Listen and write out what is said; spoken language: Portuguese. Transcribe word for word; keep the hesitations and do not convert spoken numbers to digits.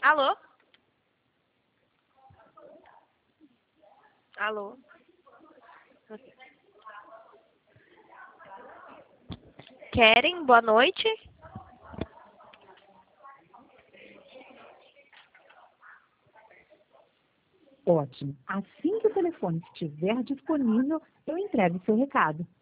Alô? Alô? Keren, boa noite. Ótimo. Assim que o telefone estiver disponível, eu entrego o seu recado.